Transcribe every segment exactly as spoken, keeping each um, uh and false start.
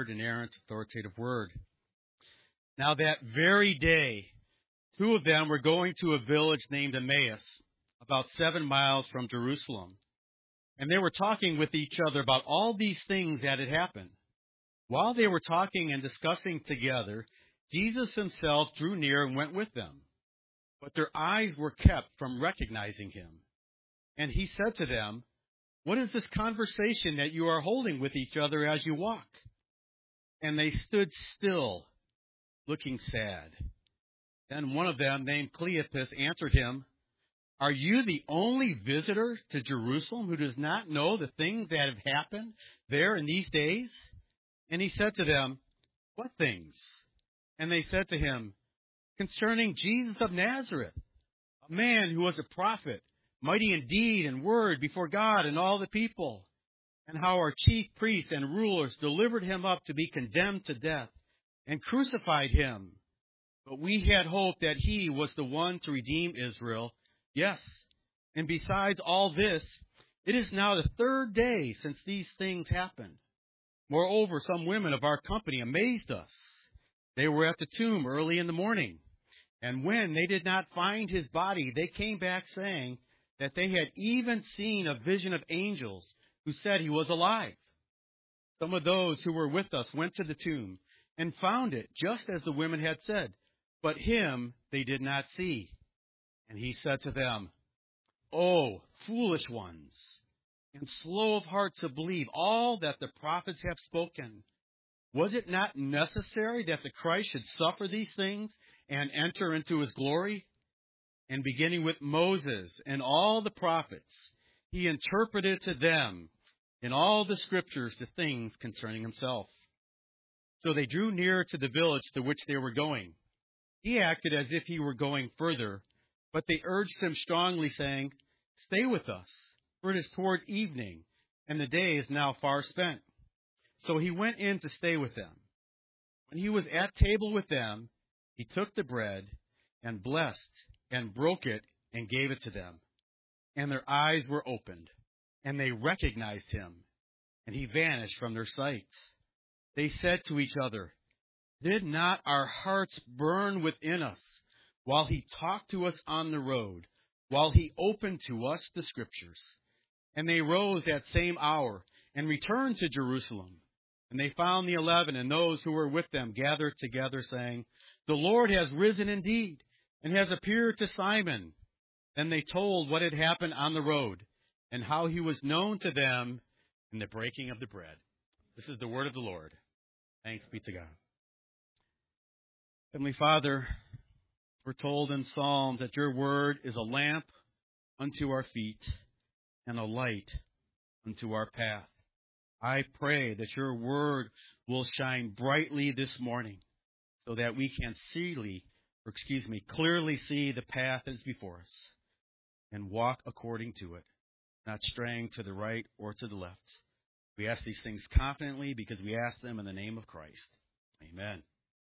inspired, inerrant, authoritative word. Now that very day, two of them were going to a village named Emmaus, about seven miles from Jerusalem. And they were talking with each other about all these things that had happened. While they were talking and discussing together, Jesus himself drew near and went with them. But their eyes were kept from recognizing him. And he said to them, "What is this conversation that you are holding with each other as you walk?" And they stood still, looking sad. Then one of them, named Cleopas, answered him, "Are you the only visitor to Jerusalem who does not know the things that have happened there in these days?" And he said to them, "What things?" And they said to him, "Concerning Jesus of Nazareth, a man who was a prophet, mighty in deed and word before God and all the people, and how our chief priests and rulers delivered him up to be condemned to death and crucified him. But we had hoped that he was the one to redeem Israel. Yes, and besides all this, it is now the third day since these things happened. Moreover, some women of our company amazed us. They were at the tomb early in the morning, and when they did not find his body, they came back saying that they had even seen a vision of angels who said he was alive. Some of those who were with us went to the tomb and found it just as the women had said, but him they did not see." And he said to them, "O foolish ones, and slow of heart to believe all that the prophets have spoken. Was it not necessary that the Christ should suffer these things and enter into his glory?" And beginning with Moses and all the prophets, he interpreted to them in all the scriptures the things concerning himself. So they drew near to the village to which they were going. He acted as if he were going further, but they urged him strongly, saying, "Stay with us, for it is toward evening, and the day is now far spent." So he went in to stay with them. When he was at table with them, he took the bread and blessed and broke it and gave it to them. And their eyes were opened, and they recognized him, and he vanished from their sight. They said to each other, "Did not our hearts burn within us while he talked to us on the road, while he opened to us the scriptures?" And they rose that same hour and returned to Jerusalem. And they found the eleven and those who were with them gathered together, saying, "The Lord has risen indeed and has appeared to Simon." Then they told what had happened on the road and how he was known to them in the breaking of the bread. This is the word of the Lord. Thanks be to God. Heavenly Father, we're told in Psalms that your word is a lamp unto our feet and a light unto our path. I pray that your word will shine brightly this morning so that we can clearly, or excuse me, clearly see the path that is before us and walk according to it, not straying to the right or to the left. We ask these things confidently because we ask them in the name of Christ. Amen.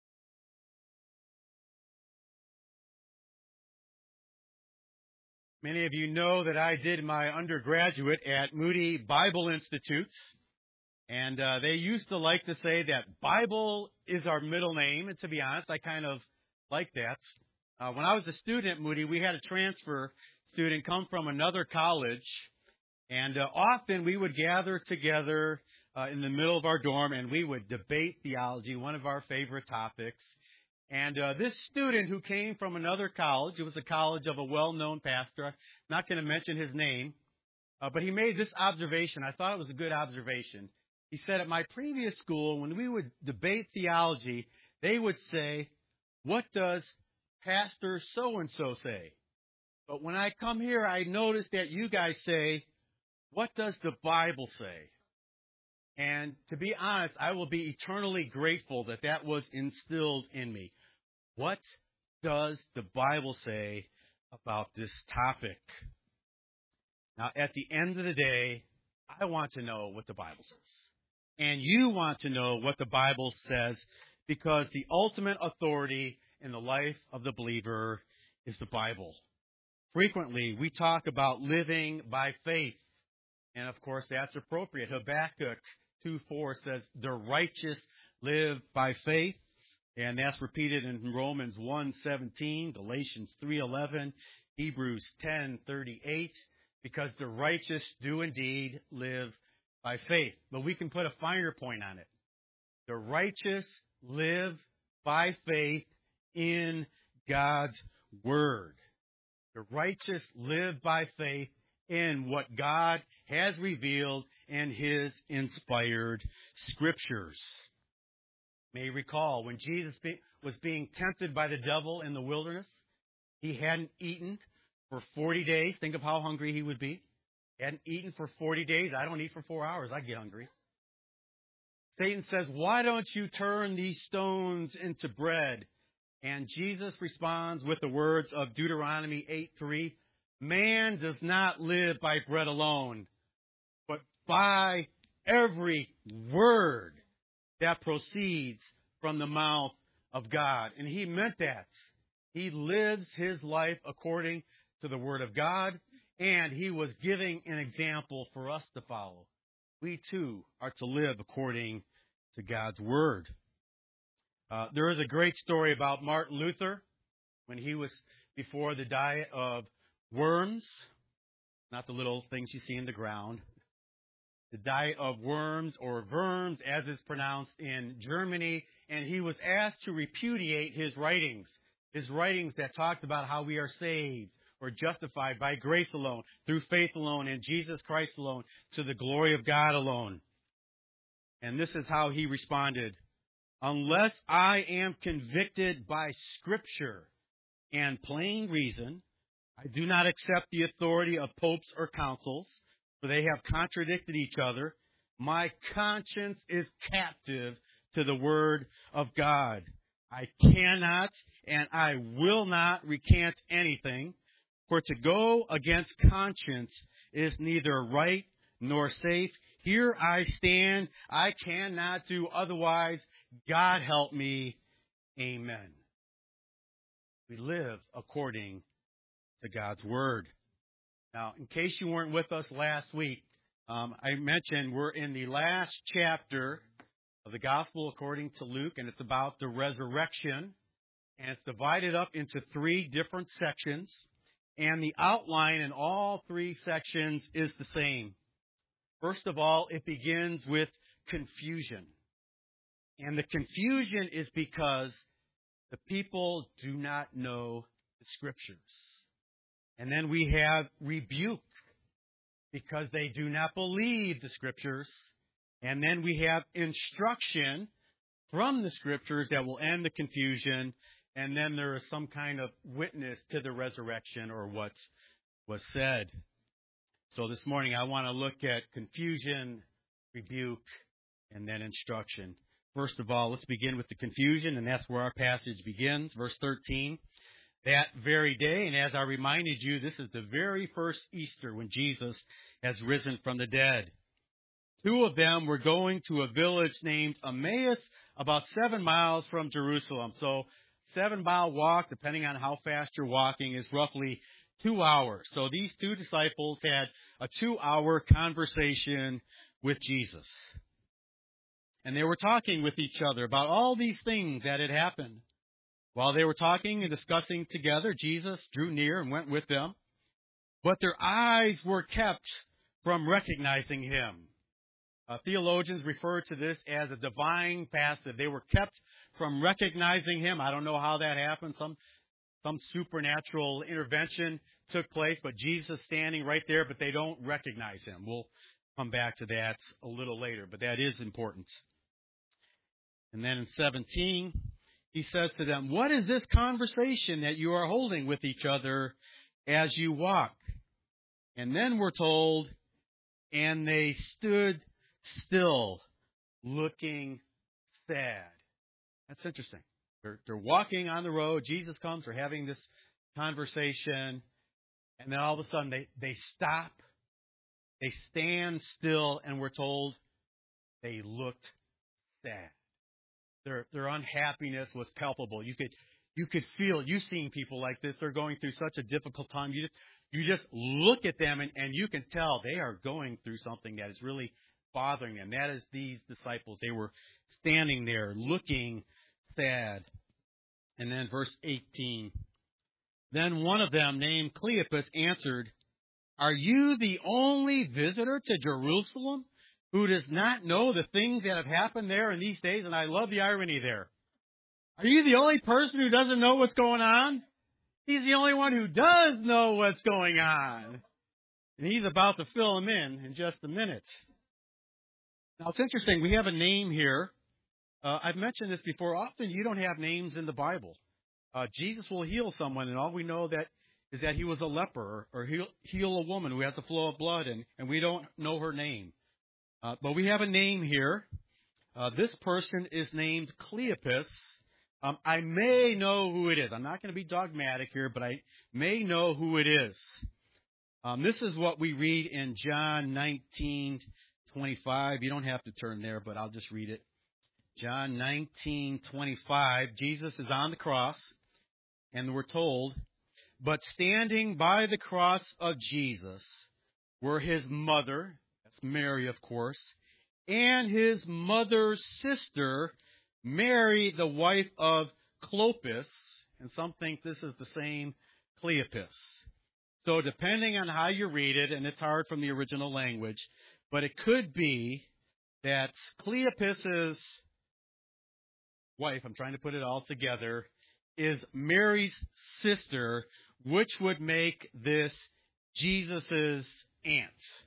Many of you know that I did my undergraduate at Moody Bible Institute, and uh, they used to like to say that Bible is our middle name, and to be honest, I kind of like that. Uh, when I was a student at Moody, we had a transfer student come from another college, and uh, often we would gather together uh, in the middle of our dorm, and we would debate theology, one of our favorite topics. And uh, this student who came from another college, it was a college of a well-known pastor, I'm not going to mention his name, uh, but he made this observation. I thought it was a good observation. He said, at my previous school, when we would debate theology, they would say, "What does Pastor so-and-so say?" But when I come here, I notice that you guys say, "What does the Bible say?" And to be honest, I will be eternally grateful that that was instilled in me. What does the Bible say about this topic? Now, at the end of the day, I want to know what the Bible says. And you want to know what the Bible says because the ultimate authority in the life of the believer is the Bible. Frequently, we talk about living by faith. And, of course, that's appropriate. Habakkuk two four says, "The righteous live by faith. And that's repeated in Romans one seventeen, Galatians three eleven, Hebrews ten thirty-eight, because the righteous do indeed live by faith. But we can put a finer point on it. The righteous live by faith in God's Word. The righteous live by faith in what God has revealed in His inspired Scriptures. You may recall when Jesus was being tempted by the devil in the wilderness, He hadn't eaten for forty days. Think of how hungry He would be. He hadn't eaten for forty days. I don't eat for four hours. I get hungry. Satan says, why don't you turn these stones into bread? And Jesus responds with the words of Deuteronomy eight three, man does not live by bread alone, but by every word that proceeds from the mouth of God. And He meant that. He lives His life according to the Word of God, and He was giving an example for us to follow. We too are to live according to God's Word. Uh, there is a great story about Martin Luther when he was before the diet of worms, not the little things you see in the ground, the diet of worms or worms as it's pronounced in Germany, and he was asked to repudiate his writings, his writings that talked about how we are saved or justified by grace alone, through faith alone, in Jesus Christ alone, to the glory of God alone. And this is how he responded. Unless I am convicted by Scripture and plain reason, I do not accept the authority of popes or councils, for they have contradicted each other. My conscience is captive to the Word of God. I cannot and I will not recant anything, for to go against conscience is neither right nor safe. Here I stand. I cannot do otherwise. God help me. Amen. We live according to God's Word. Now, in case you weren't with us last week, um, I mentioned we're in the last chapter of the Gospel according to Luke, and it's about the resurrection. And it's divided up into three different sections. And the outline in all three sections is the same. First of all, it begins with confusion. And the confusion is because the people do not know the Scriptures. And then we have rebuke because they do not believe the Scriptures. And then we have instruction from the Scriptures that will end the confusion. And then there is some kind of witness to the resurrection or what was said. So this morning I want to look at confusion, rebuke, and then instruction. First of all, let's begin with the confusion, and that's where our passage begins. Verse thirteen. That very day, and as I reminded you, this is the very first Easter when Jesus has risen from the dead. Two of them were going to a village named Emmaus, about seven miles from Jerusalem. So seven-mile walk, depending on how fast you're walking, is roughly two hours. So these two disciples had a two-hour conversation with Jesus. And they were talking with each other about all these things that had happened. While they were talking and discussing together, Jesus drew near and went with them. But their eyes were kept from recognizing Him. Uh, theologians refer to this as a divine passive. They were kept from recognizing Him. I don't know how that happened. Some some supernatural intervention took place, but Jesus is standing right there, but they don't recognize Him. We'll come back to that a little later, but that is important. And then in seventeen, He says to them, what is this conversation that you are holding with each other as you walk? And then we're told, and they stood still, looking sad. That's interesting. They're, they're walking on the road. Jesus comes. They're having this conversation. And then all of a sudden they, they stop. They stand still, and we're told they looked sad. Their their unhappiness was palpable. You could you could feel it. You've seen people like this. They're going through such a difficult time. You just you just look at them and, and you can tell they are going through something that is really bothering them. That is these disciples. They were standing there looking sad. And then verse eighteen. Then one of them, named Cleopas, answered, "Are you the only visitor to Jerusalem who does not know the things that have happened there in these days?" And I love the irony there. Are you the only person who doesn't know what's going on? He's the only one who does know what's going on. And he's about to fill him in in just a minute. Now, it's interesting. We have a name here. Uh, I've mentioned this before. Often you don't have names in the Bible. Uh, Jesus will heal someone, and all we know that is that he was a leper, or, or heal, heal a woman who has a flow of blood, and, and we don't know her name. Uh, but we have a name here. Uh, this person is named Cleopas. Um, I may know who it is. I'm not going to be dogmatic here, but I may know who it is. Um, this is what we read in John nineteen twenty-five. You don't have to turn there, but I'll just read it. John nineteen twenty-five. Jesus is on the cross, and we're told, "But standing by the cross of Jesus were his mother," that's Mary, of course, "and his mother's sister, Mary, the wife of Clopas," and some think this is the same Cleopas. So depending on how you read it, and it's hard from the original language, but it could be that Cleopas's wife, I'm trying to put it all together, is Mary's sister, which would make this Jesus' aunt.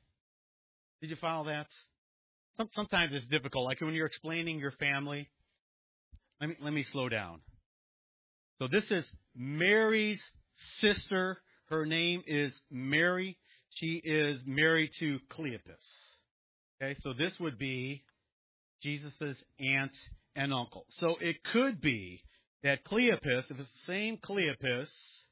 Did you follow that? Sometimes it's difficult, like when you're explaining your family. Let me, let me slow down. So this is Mary's sister. Her name is Mary. She is married to Cleopas. Okay, so this would be Jesus' aunt and uncle. So it could be that Cleopas, if it's the same Cleopas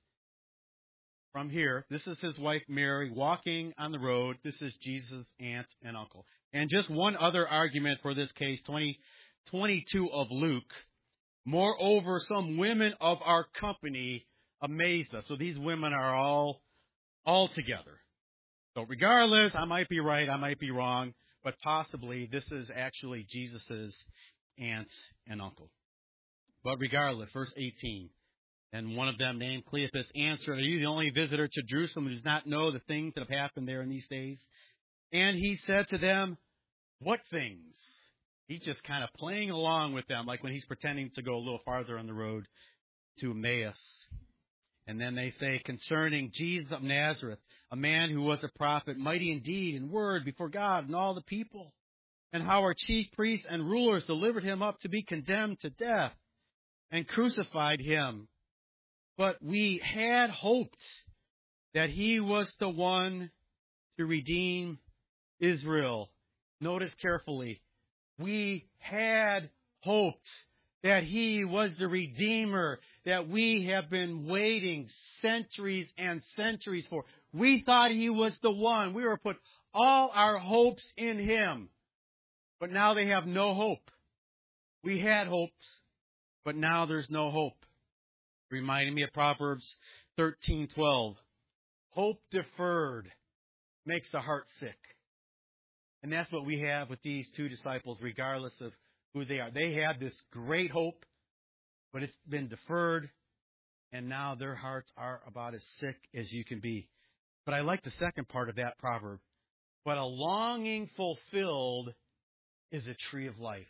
from here, this is his wife Mary walking on the road. This is Jesus' aunt and uncle. And just one other argument for this case, twenty twenty-two of Luke. "Moreover, some women of our company amazed us." So these women are all, all together. So regardless, I might be right, I might be wrong, but possibly this is actually Jesus' aunt and uncle. But regardless, verse eighteen. "And one of them, named Cleopas, answered, 'Are you the only visitor to Jerusalem who does not know the things that have happened there in these days?' And he said to them, 'What things?'" He's just kind of playing along with them, like when he's pretending to go a little farther on the road to Emmaus. And then they say, "Concerning Jesus of Nazareth, a man who was a prophet, mighty in deed and word before God and all the people, and how our chief priests and rulers delivered him up to be condemned to death and crucified him. But we had hoped that he was the one to redeem Israel." Notice carefully. We had hoped that he was the Redeemer that we have been waiting centuries and centuries for. We thought he was the one. We were put all our hopes in him. But now they have no hope. We had hopes, but now there's no hope. Reminding me of Proverbs thirteen twelve. "Hope deferred makes the heart sick." And that's what we have with these two disciples, regardless of who they are. They had this great hope, but it's been deferred, and now their hearts are about as sick as you can be. But I like the second part of that proverb. "But a longing fulfilled is a tree of life."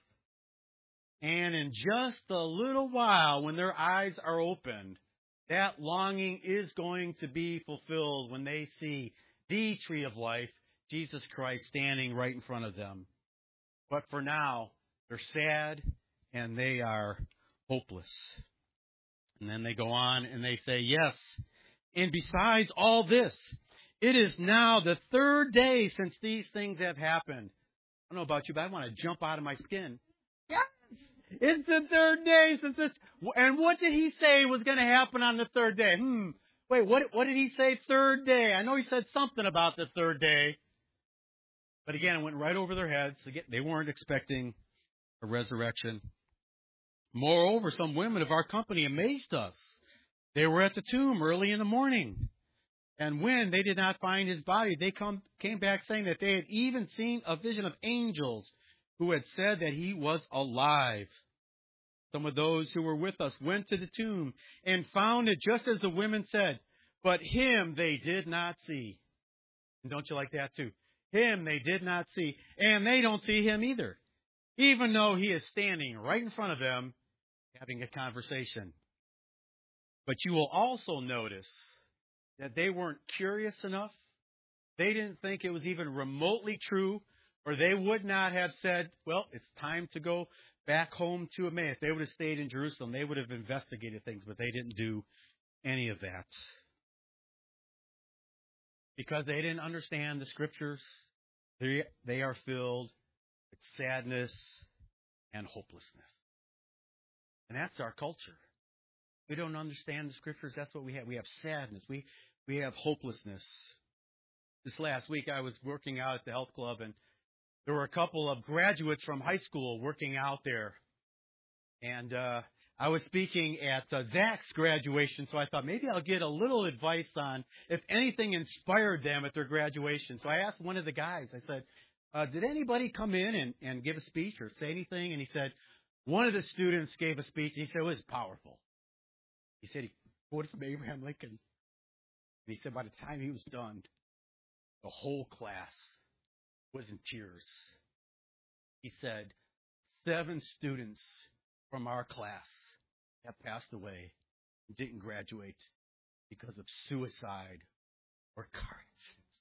And in just a little while, when their eyes are opened, that longing is going to be fulfilled when they see the tree of life, Jesus Christ, standing right in front of them. But for now, they're sad and they are hopeless. And then they go on and they say, "Yes, and besides all this, it is now the third day since these things have happened." I don't know about you, but I want to jump out of my skin. Yes! It's the third day since this. And what did he say was going to happen on the third day? Hmm. Wait, what, what did he say third day? I know he said something about the third day. But again, it went right over their heads. Again, they weren't expecting a resurrection. "Moreover, some women of our company amazed us. They were at the tomb early in the morning And when they did not find his body, they come, came back saying that they had even seen a vision of angels who had said that he was alive. Some of those who were with us went to the tomb and found it just as the women said, but him they did not see. And don't you like that too? Him they did not see, and they don't see him either, even though he is standing right in front of them having a conversation. But you will also notice that they weren't curious enough. They didn't think it was even remotely true, or they would not have said, well, it's time to go back home to Emmaus. They would have stayed in Jerusalem. They would have investigated things, but they didn't do any of that. Because they didn't understand the Scriptures, they, they are filled with sadness and hopelessness. And that's our culture. We don't understand the Scriptures. That's what we have. We have sadness. We we have hopelessness. This last week I was working out at the health club, and there were a couple of graduates from high school working out there. And uh, I was speaking at uh, Zach's graduation, so I thought maybe I'll get a little advice on if anything inspired them at their graduation. So I asked one of the guys, I said, uh, did anybody come in and, and give a speech or say anything? And he said, one of the students gave a speech, and he said it was powerful. He said he quoted from Abraham Lincoln. And he said by the time he was done, the whole class was in tears. He said, seven students from our class have passed away and didn't graduate because of suicide or car accidents.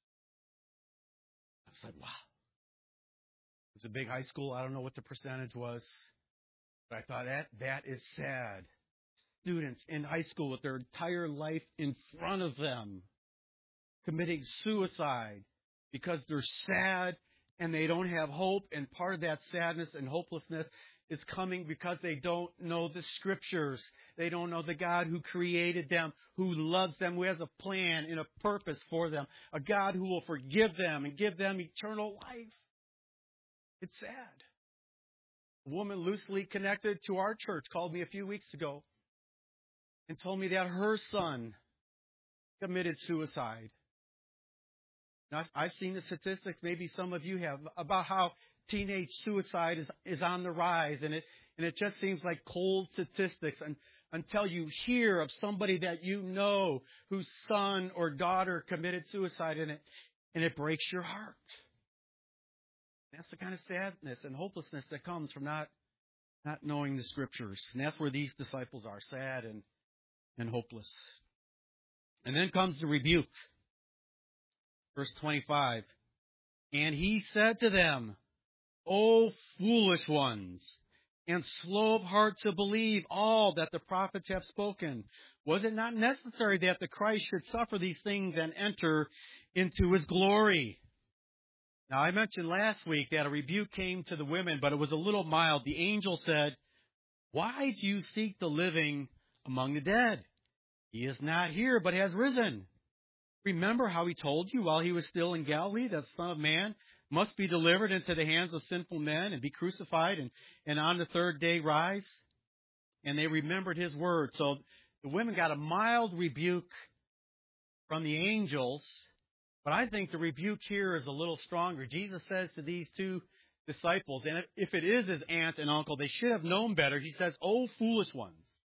I was like, wow. It was a big high school. I don't know what the percentage was. But I thought that that is sad. Students in high school with their entire life in front of them committing suicide because they're sad and they don't have hope. And part of that sadness and hopelessness is coming because they don't know the Scriptures. They don't know the God who created them, who loves them, who has a plan and a purpose for them, a God who will forgive them and give them eternal life. It's sad. A woman loosely connected to our church called me a few weeks ago and told me that her son committed suicide. Now, I've seen the statistics, maybe some of you have, about how teenage suicide is, is on the rise. And it, and it just seems like cold statistics and, until you hear of somebody that you know whose son or daughter committed suicide, and it, and it breaks your heart. That's the kind of sadness and hopelessness that comes from not, not knowing the Scriptures. And that's where these disciples are, sad and and hopeless. And then comes the rebuke. Verse twenty-five. And he said to them, O foolish ones, and slow of heart to believe all that the prophets have spoken. Was it not necessary that the Christ should suffer these things and enter into his glory? Now, I mentioned last week that a rebuke came to the women, but it was a little mild. The angel said, why do you seek the living among the dead? He is not here, but has risen. Remember how he told you while he was still in Galilee that the Son of Man must be delivered into the hands of sinful men and be crucified and, and on the third day rise? And they remembered his word. So the women got a mild rebuke from the angels, but I think the rebuke here is a little stronger. Jesus says to these two disciples, and if it is his aunt and uncle, they should have known better. He says, "O foolish ones."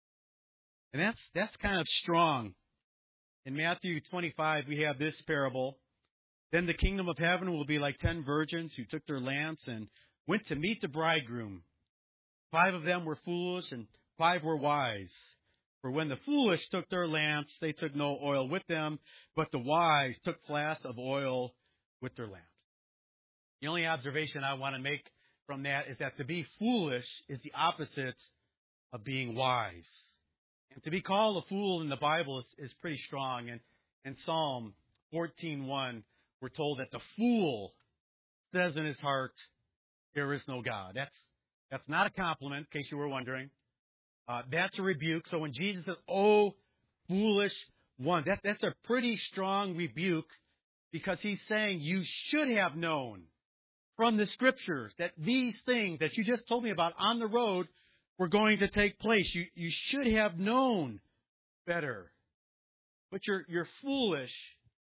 And that's that's kind of strong. In Matthew twenty-five, we have this parable. Then the kingdom of heaven will be like ten virgins who took their lamps and went to meet the bridegroom. Five of them were foolish and five were wise. For when the foolish took their lamps, they took no oil with them, but the wise took flasks of oil with their lamps. The only observation I want to make from that is that to be foolish is the opposite of being wise. And to be called a fool in the Bible is, is pretty strong. And in Psalm fourteen one, we're told that the fool says in his heart, there is no God. That's that's not a compliment, in case you were wondering. Uh, that's a rebuke. So when Jesus says, "Oh, foolish one," that, that's a pretty strong rebuke, because he's saying you should have known from the Scriptures that these things that you just told me about on the road were going to take place. You you should have known better. But you're you're foolish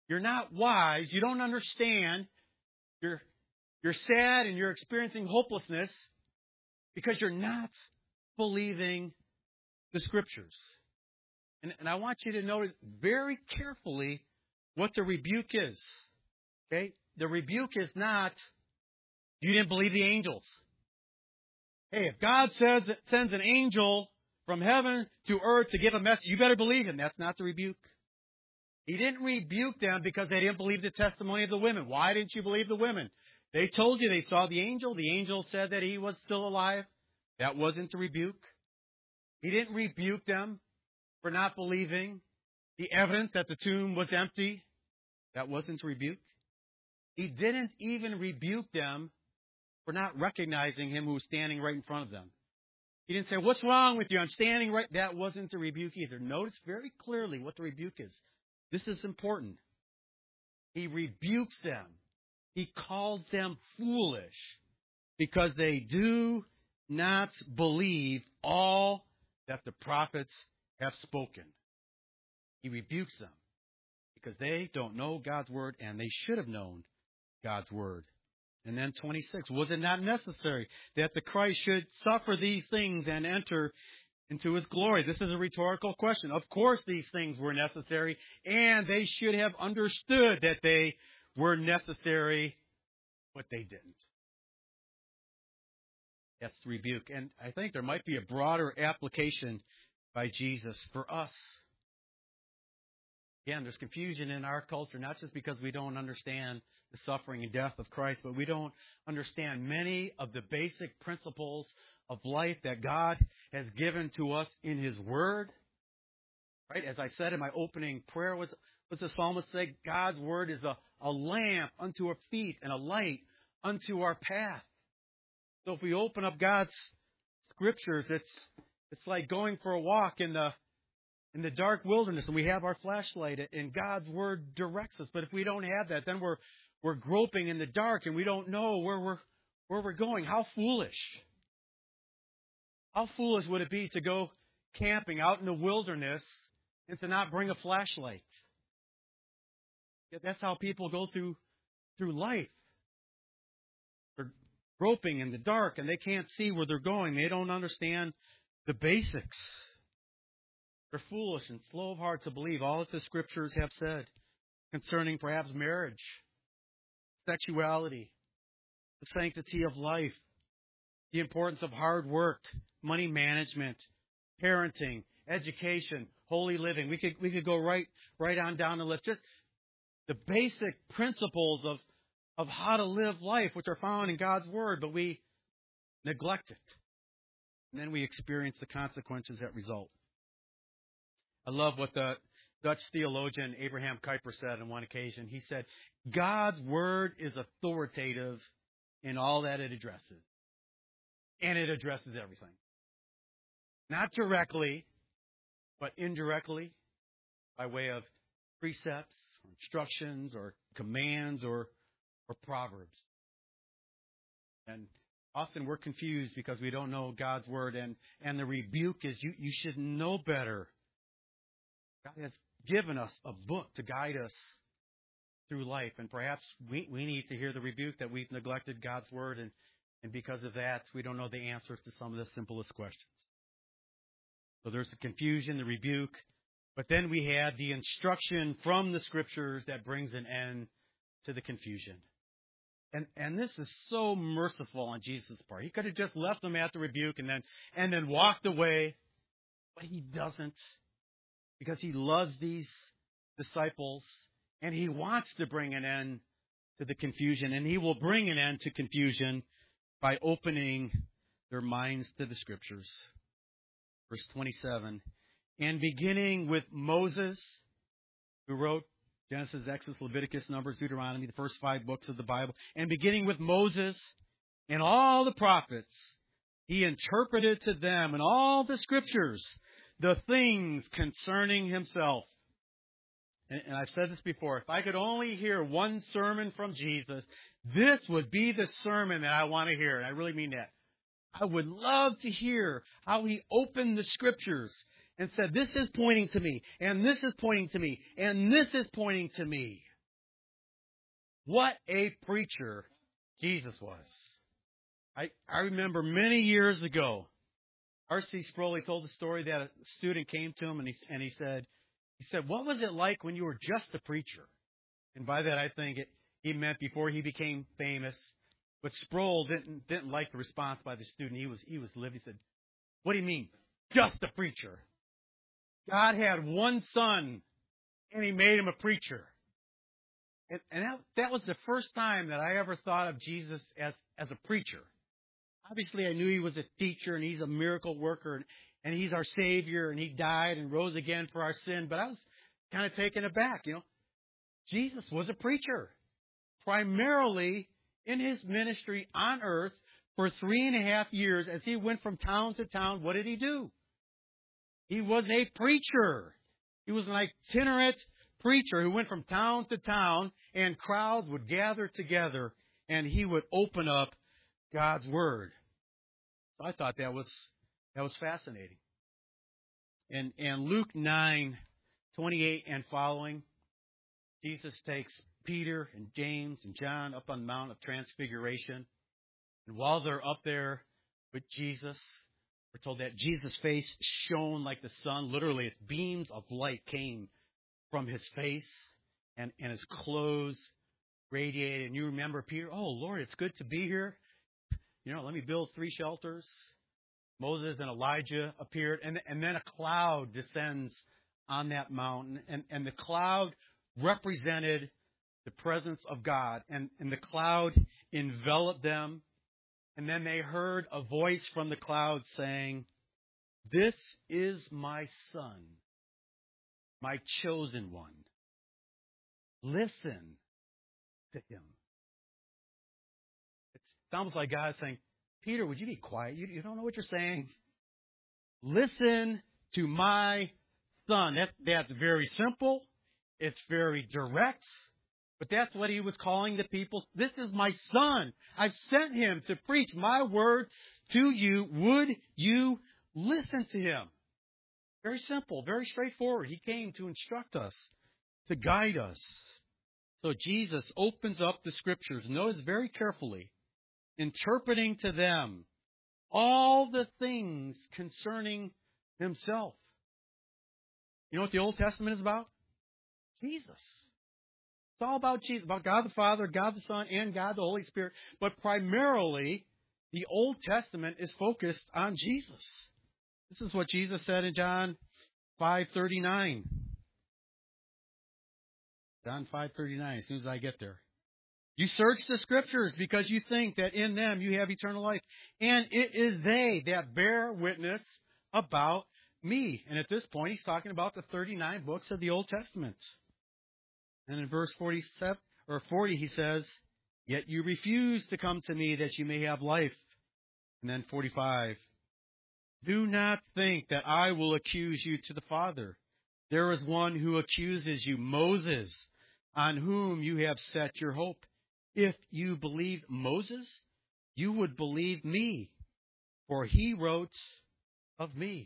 You're not wise. You don't understand. You're, you're sad and you're experiencing hopelessness because you're not believing the Scriptures. And, and I want you to notice very carefully what the rebuke is. Okay? The rebuke is not, you didn't believe the angels. Hey, if God says sends an angel from heaven to earth to give a message, you better believe him. That's not the rebuke. He didn't rebuke them because they didn't believe the testimony of the women. Why didn't you believe the women? They told you they saw the angel. The angel said that he was still alive. That wasn't the rebuke. He didn't rebuke them for not believing the evidence that the tomb was empty. That wasn't a rebuke. He didn't even rebuke them for not recognizing him who was standing right in front of them. He didn't say, what's wrong with you? I'm standing right. That wasn't a rebuke either. Notice very clearly what the rebuke is. This is important. He rebukes them. He calls them foolish because they do not believe all that the prophets have spoken. He rebukes them because they don't know God's word, and they should have known God's word. And then twenty-six, was it not necessary that the Christ should suffer these things and enter into his glory? This is a rhetorical question. Of course these things were necessary, and they should have understood that they were necessary, but they didn't. That's the rebuke. And I think there might be a broader application by Jesus for us. Again, there's confusion in our culture, not just because we don't understand the suffering and death of Christ, but we don't understand many of the basic principles of life that God has given to us in his word. Right? As I said in my opening prayer, was, was the psalmist say, God's word is a, a lamp unto our feet and a light unto our path. So if we open up God's scriptures, it's it's like going for a walk in the in the dark wilderness, and we have our flashlight, and God's word directs us. But if we don't have that, then we're we're groping in the dark, and we don't know where we're where we're going. How foolish! How foolish would it be to go camping out in the wilderness and to not bring a flashlight? Yet that's how people go through through life. They're groping in the dark, and they can't see where they're going. They don't understand the basics. They're foolish and slow of heart to believe all that the Scriptures have said concerning perhaps marriage, sexuality, the sanctity of life, the importance of hard work, money management, parenting, education, holy living. We could we could go right right on down the list. Just the basic principles of, of how to live life, which are found in God's Word, but we neglect it. And then we experience the consequences that result. I love what the Dutch theologian Abraham Kuyper said on one occasion. He said, God's word is authoritative in all that it addresses. And it addresses everything. Not directly, but indirectly, by way of precepts, or instructions, or commands, or, or proverbs. And often we're confused because we don't know God's word, and, and the rebuke is you, you should know better. God has given us a book to guide us through life, and perhaps we, we need to hear the rebuke that we've neglected God's word, and, and because of that, we don't know the answers to some of the simplest questions. So there's the confusion, the rebuke, but then we had the instruction from the Scriptures that brings an end to the confusion. And and this is so merciful on Jesus' part. He could have just left them at the rebuke and then and then walked away, but he doesn't. Because he loves these disciples, and he wants to bring an end to the confusion. And he will bring an end to confusion by opening their minds to the Scriptures. Verse twenty-seven, and beginning with Moses, who wrote Genesis, Exodus, Leviticus, Numbers, Deuteronomy, the first five books of the Bible, and beginning with Moses and all the prophets, he interpreted to them in all the Scriptures the things concerning himself. And, and I've said this before. If I could only hear one sermon from Jesus, this would be the sermon that I want to hear. And I really mean that. I would love to hear how he opened the Scriptures and said, this is pointing to me, and this is pointing to me, and this is pointing to me. What a preacher Jesus was. I, I remember many years ago, R C Sproul told the story that a student came to him and he, and he said, he said, what was it like when you were just a preacher? And by that, I think it, he meant before he became famous. But Sproul didn't didn't like the response by the student. He was he was livid. He said, "What do you mean, just a preacher? God had one son, and He made him a preacher." And, and that, that was the first time that I ever thought of Jesus as as a preacher. Obviously, I knew He was a teacher, and He's a miracle worker, and, and He's our Savior, and He died and rose again for our sin. But I was kind of taken aback, you know. Jesus was a preacher, primarily in His ministry on earth for three and a half years as He went from town to town. What did He do? He was a preacher. He was an itinerant preacher who went from town to town, and crowds would gather together, and He would open up God's Word. So I thought that was that was fascinating. And and Luke nine twenty-eight and following, Jesus takes Peter and James and John up on the Mount of Transfiguration. And while they're up there with Jesus, we're told that Jesus' face shone like the sun. Literally, its beams of light came from His face, and, and His clothes radiated. And you remember Peter, oh, Lord, it's good to be here. You know, let me build three shelters. Moses and Elijah appeared, and, and then a cloud descends on that mountain. And, and the cloud represented the presence of God, and, and the cloud enveloped them, and then they heard a voice from the cloud saying, "This is my Son, my chosen one. Listen to Him." It's almost like God saying, "Peter, would you be quiet? You, you don't know what you're saying. Listen to my Son." That, that's very simple. It's very direct. But that's what He was calling the people. This is my Son. I've sent Him to preach my word to you. Would you listen to Him? Very simple, very straightforward. He came to instruct us, to guide us. So Jesus opens up the Scriptures. Notice very carefully, interpreting to them all the things concerning Himself. You know what the Old Testament is about? Jesus. It's all about Jesus, about God the Father, God the Son, and God the Holy Spirit. But primarily, the Old Testament is focused on Jesus. This is what Jesus said in John five thirty-nine. John five thirty-nine, as soon as I get there. "You search the Scriptures because you think that in them you have eternal life. And it is they that bear witness about me." And at this point, He's talking about the thirty-nine books of the Old Testament. And in verse forty-seven or forty, He says, "Yet you refuse to come to me that you may have life." And then forty-five, "Do not think that I will accuse you to the Father. There is one who accuses you, Moses, on whom you have set your hope. If you believed Moses, you would believe me, for he wrote of me."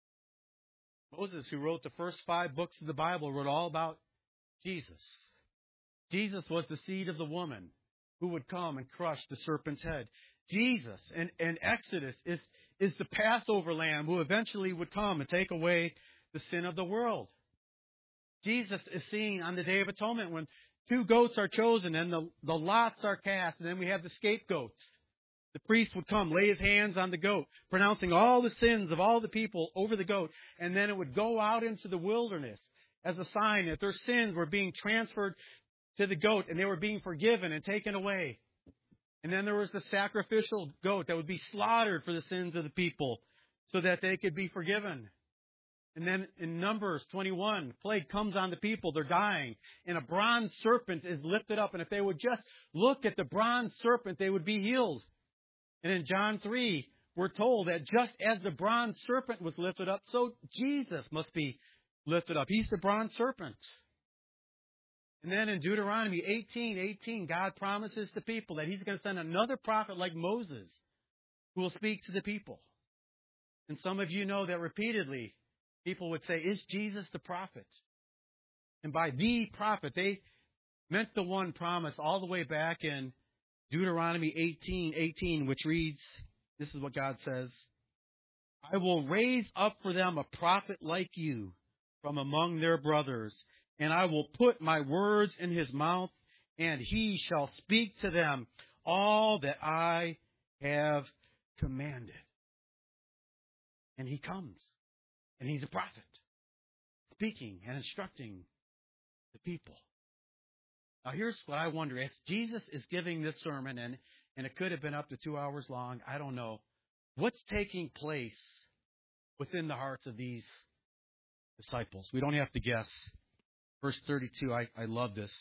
Moses, who wrote the first five books of the Bible, wrote all about Jesus. Jesus was the seed of the woman who would come and crush the serpent's head. Jesus and, and Exodus is, is the Passover lamb who eventually would come and take away the sin of the world. Jesus is seen on the Day of Atonement when two goats are chosen and the, the lots are cast, and then we have the scapegoat. The priest would come, lay his hands on the goat, pronouncing all the sins of all the people over the goat, and then it would go out into the wilderness as a sign that their sins were being transferred to the goat and they were being forgiven and taken away. And then there was the sacrificial goat that would be slaughtered for the sins of the people so that they could be forgiven. And then in Numbers twenty-one, plague comes on the people, they're dying, and a bronze serpent is lifted up, and if they would just look at the bronze serpent, they would be healed. And in John three, we're told that just as the bronze serpent was lifted up, so Jesus must be lifted up. He's the bronze serpent. And then in Deuteronomy eighteen eighteen, God promises the people that He's going to send another prophet like Moses who will speak to the people. And some of you know that repeatedly people would say, "Is Jesus the prophet?" And by the prophet, they meant the one promise all the way back in Deuteronomy eighteen eighteen, which reads, this is what God says, I will raise up for them a prophet like you from among their brothers, and I will put my words in his mouth, and he shall speak to them all that I have commanded. And he comes, and he's a prophet, speaking and instructing the people. Now, here's what I wonder. As Jesus is giving this sermon, and, and it could have been up to two hours long, I don't know, what's taking place within the hearts of these disciples? We don't have to guess. Verse thirty-two, I, I love this.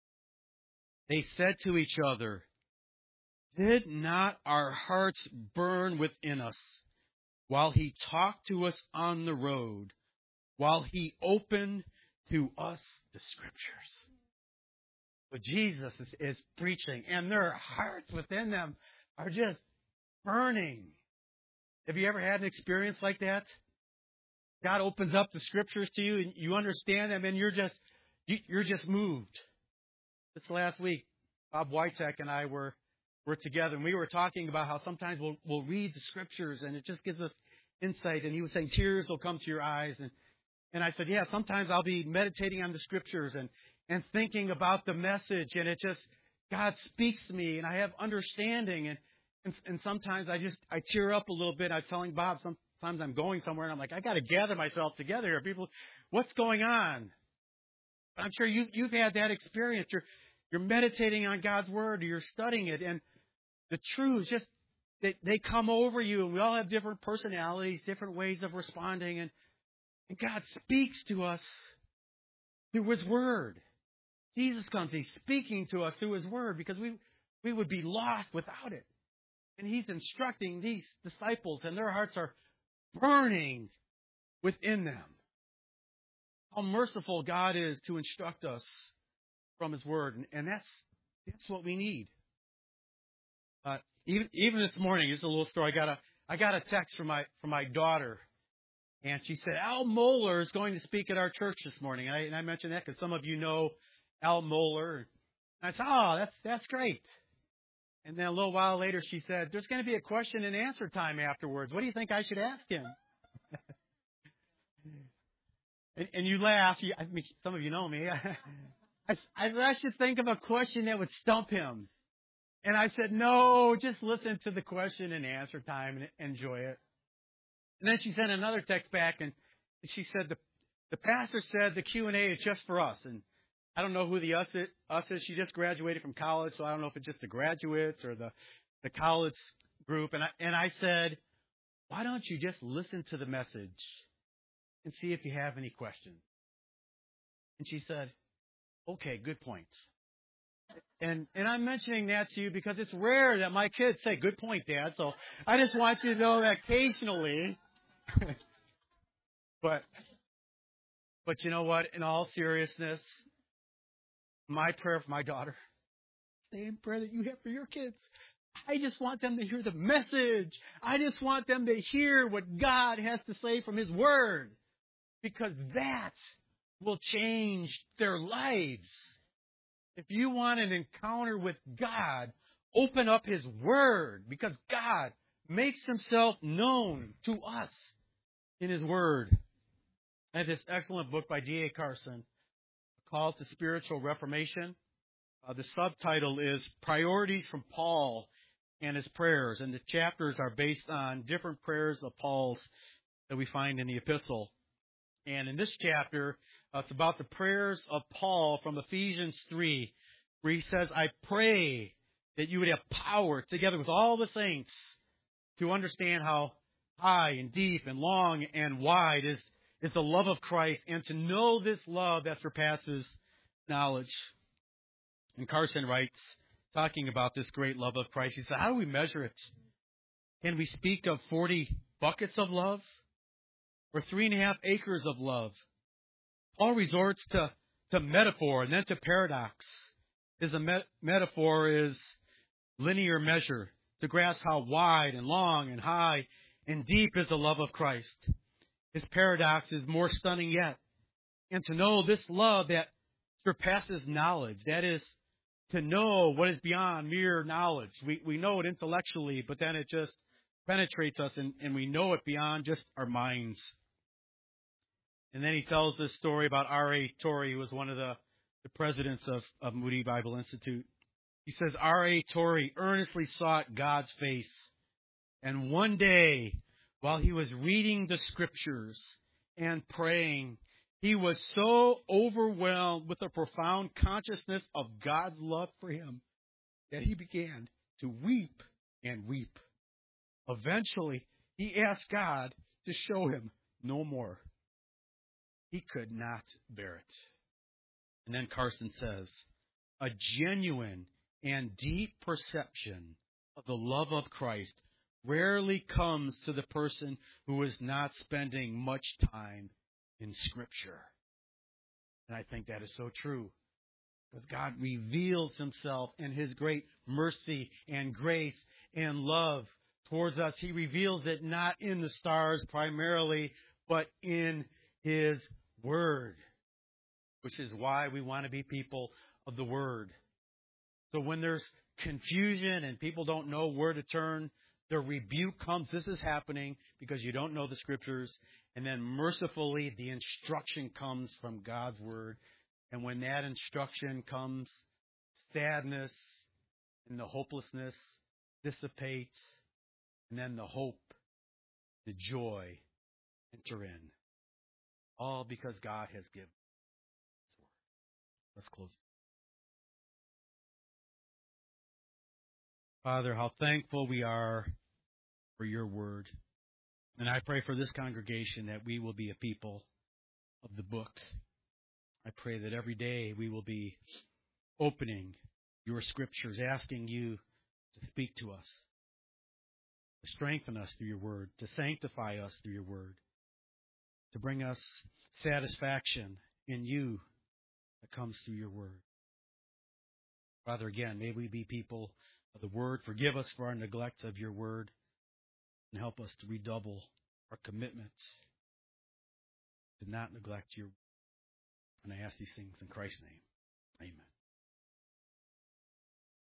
They said to each other, did not our hearts burn within us while he talked to us on the road, while he opened to us the Scriptures? But Jesus is, is preaching, and their hearts within them are just burning. Have you ever had an experience like that? God opens up the Scriptures to you, and you understand them, and you're just you're just moved. This last week, Bob Wytek and I were were together, and we were talking about how sometimes we'll we'll read the Scriptures, and it just gives us insight. And he was saying tears will come to your eyes, and and I said, yeah, sometimes I'll be meditating on the Scriptures and and thinking about the message, and it just, God speaks to me, and I have understanding, and, and and sometimes I just, I tear up a little bit. I was telling Bob, sometimes I'm going somewhere, and I'm like, I got to gather myself together here. People, what's going on? I'm sure you, you've had that experience. You're, you're meditating on God's Word, or you're studying it, and the truths just, they, they come over you, and we all have different personalities, different ways of responding, and, and God speaks to us through His Word. Jesus comes, He's speaking to us through His Word, because we, we would be lost without it. And He's instructing these disciples, and their hearts are burning within them. How merciful God is to instruct us from His Word. And, and that's that's what we need. Uh, even even this morning, just a little story. I got a I got a text from my from my daughter, and she said, Al Mohler is going to speak at our church this morning. And I, and I mentioned that because some of you know Al Mohler. And I said, oh, that's that's great. And then a little while later, she said, there's going to be a question and answer time afterwards. What do you think I should ask him? and, and you laugh. You, I mean, some of you know me. I, I, I should think of a question that would stump him. And I said, no, just listen to the question and answer time and enjoy it. And then she sent another text back, and she said, the, the pastor said the Q and A is just for us. And I don't know who the us is, us is. She just graduated from college, so I don't know if it's just the graduates or the, the college group. And I, and I said, why don't you just listen to the message and see if you have any questions? And she said, okay, good point. And and I'm mentioning that to you because it's rare that my kids say, good point, Dad. So I just want you to know that occasionally. but but you know what? In all seriousness, my prayer for my daughter, same prayer that you have for your kids. I just want them to hear the message. I just want them to hear what God has to say from His Word, because that will change their lives. If you want an encounter with God, open up His Word, because God makes Himself known to us in His Word. I have this excellent book by D A Carson, Call to Spiritual Reformation. Uh, the subtitle is Priorities from Paul and His Prayers, and the chapters are based on different prayers of Paul's that we find in the epistle. And in this chapter, uh, it's about the prayers of Paul from Ephesians three, where he says, I pray that you would have power together with all the saints to understand how high and deep and long and wide is, is the love of Christ, and to know this love that surpasses knowledge. And Carson writes, talking about this great love of Christ, he said, how do we measure it? Can we speak of forty buckets of love? Or three and a half acres of love? Paul resorts to, to metaphor and then to paradox. His met- metaphor is linear measure, to grasp how wide and long and high and deep is the love of Christ. His paradox is more stunning yet. And to know this love that surpasses knowledge. That is, to know what is beyond mere knowledge. We we know it intellectually, but then it just penetrates us, and, and we know it beyond just our minds. And then he tells this story about R A Torrey, who was one of the, the presidents of, of Moody Bible Institute. He says, R A Torrey earnestly sought God's face. And one day, while he was reading the scriptures and praying, he was so overwhelmed with a profound consciousness of God's love for him that he began to weep and weep. Eventually, he asked God to show him no more. He could not bear it. And then Carson says, a genuine and deep perception of the love of Christ rarely comes to the person who is not spending much time in Scripture. And I think that is so true. Because God reveals himself in his great mercy and grace and love towards us. He reveals it not in the stars primarily, but in his Word. Which is why we want to be people of the Word. So when there's confusion and people don't know where to turn, the rebuke comes. This is happening because you don't know the Scriptures. And then mercifully, the instruction comes from God's Word. And when that instruction comes, sadness and the hopelessness dissipates. And then the hope, the joy enter in. All because God has given His Word. Let's close. Father, how thankful we are for your Word. And I pray for this congregation that we will be a people of the book. I pray that every day we will be opening your Scriptures, asking you to speak to us, to strengthen us through your Word, to sanctify us through your Word, to bring us satisfaction in you that comes through your Word. Father, again, may we be people of the Word. Forgive us for our neglect of your Word and help us to redouble our commitment to not neglect your Word. And I ask these things in Christ's name. Amen.